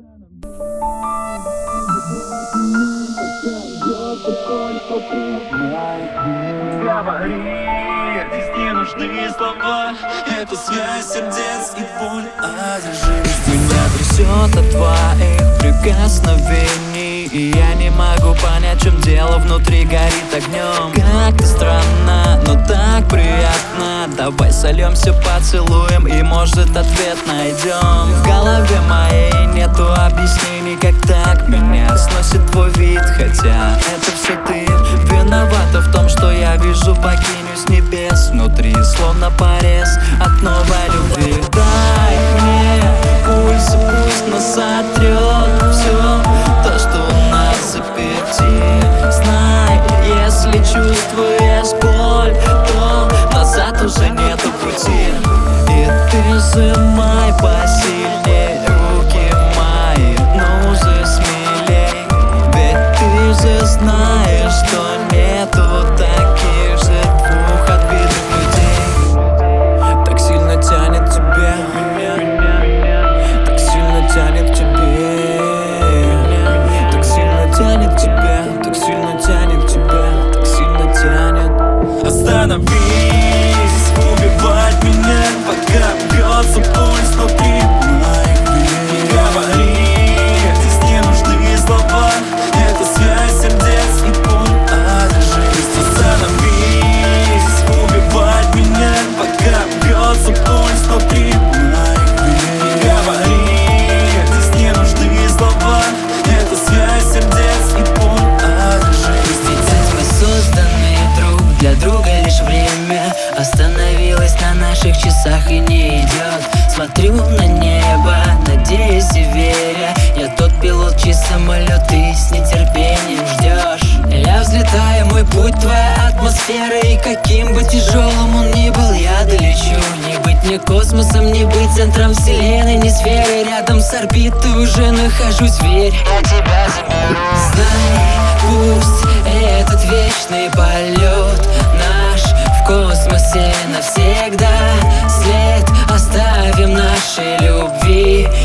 Говори, здесь не нужны слова. Это связь сердец и боль. Одержись. Меня трясет от твоих прикосновений, и я не могу понять, в чем дело, внутри горит огнем. Как-то странно, но так приятно. Давай сольемся поцелуем, и может ответ найдем. В голове моей нету объяснений, как так меня сносит твой вид. Хотя это все ты виновата в том, что я вижу богиню с небес. Внутри словно порез от новой любви. Дай мне пульс, пусть нас сотрет все то, что у нас заперти. Знай, если чувствуешь боль, то назад уже нету пути. И ты сжимай посильнее руки мои, но уже смелей. Ведь ты же знаешь, что нету таких же двух отбитых людей. Так сильно тянет тебя, так сильно тянет к тебе, так сильно тянет к тебе, так сильно тянет к тебе, так сильно тянет. Остановись, убивать меня, пока бьется пульс внутри моих вен. Говори, здесь не нужны слова. Это связь сердец и боль. Одержись. Остановись, убивать меня, пока бьется пульс внутри моих вен. Говори, здесь не нужны слова. Это связь сердец и боль. Одержись. Ведь мы созданы друг для друга, лишь время остановилось на наших часах и не идет. Смотрю на небо, надеясь и веря. Я тот пилот, чей самолет ты с нетерпением ждешь. Я взлетаю, мой путь твоя атмосфера, и каким бы тяжелым он ни был, я долечу. Не быть мне космосом, не быть центром вселенной, не сферой. Рядом с орбитой уже нахожусь, верь, я тебя заберу. Знай, пусть этот вечный полет наш в космосе навсегда. След оставим нашей любви.